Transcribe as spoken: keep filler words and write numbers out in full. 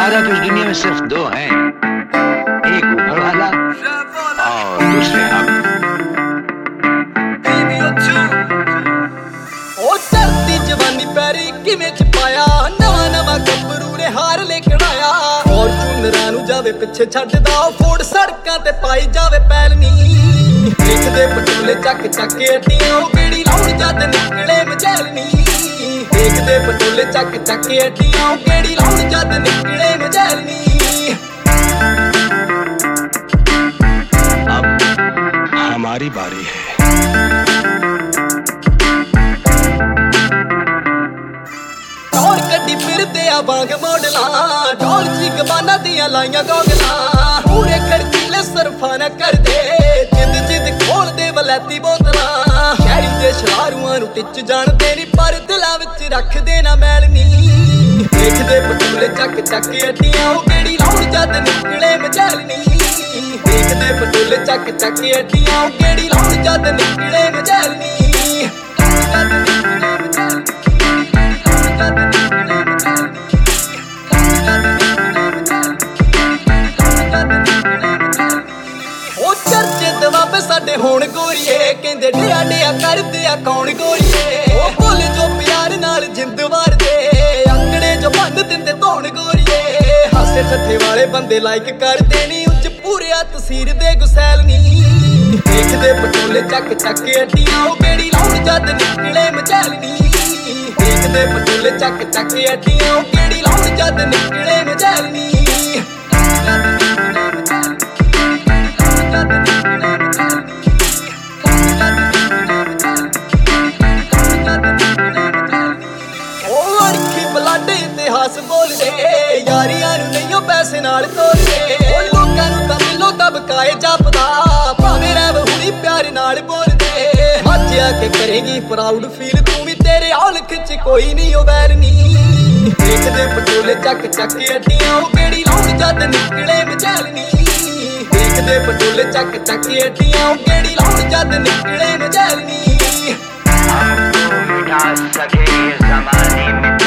याद है तो इस दुनिया में सिर्फ दो हैं, एक ऊपर वाला और दूसरे हम। ओ धरती जवानी पैरी किवें छपाया, नवा नवा गब्बरू ने हार लेके आया। फॉर्चूनरां नूं जावे पिछे छड्डदा, फोड़ सड़कां ते पाई जावे पैलनी। देखदे पटोले चक चक के अड्डियां, ओ गेड़ी लाउण जद निकले मचैलनी। देखदे पटोले चक चक के अड्डियां, ओ गेड़ी लाउण जद निकले मचैलनी। अब हमारी बारी है। टौर कड्डी फिरदे आ बांग मॉडलां, ढोल ची कबाना दियां लाइयां गोगलां। पूरे खड़कीले सरफा न करदे, जिद जिद खोलदे वलैती बोतलां। शहरी दे शरारूआं नूं टिच जाणदे नी, पर दिलां विच रखदे ना मैल नी। देखदे पटोले चक चक के अड्डियां, ओ गेड़ी लाउण जद निकले मचैलनी। देखदे पटोले चक चक के अड्डियां, ओ गेड़ी लाउण जद निकले मचैलनी। दवाबे साडे होण गोरीए, कहंदे डिया डिया करदे आ कौन गोरीए। ओ बोले जो प्यार नाल जिंद वारदे, अंगड़े जो बंद दिंदे धौण गोरीए। हासे ठट्ठे वाले बंदे लाइक करदे नी, उच पूरे तसीर दे गुसैल नी। देखदे पटोले चक चक के अड्डियां, ओ गेड़ी लाउण जद निकले मचैलनी। देखदे पटोले चक चक के अड्डियां, ओ गेड़ी लाउण जद निकले मचैलनी। इतिहास बोलदे, यारियां नूं नहीं पैसे नाल तोलदे। लोकां नूं तां मिलो दबकाए जापदा, भावें रैव हुणी प्यार नाल बोलदे। मज आके करेगी प्राउड फील, तू भी तेरे औलख च कोई नहीं ओ वैर नी। देखदे पटोले चक चक के अड्डियां, ओ गेड़ी लाउण जद निकले मचैलनी। देखदे पटोले चक चक के अड्डियां, ओ गेड़ी लाउण जद निकले मचैलनी। हमको मिटा सके ये ज़माने में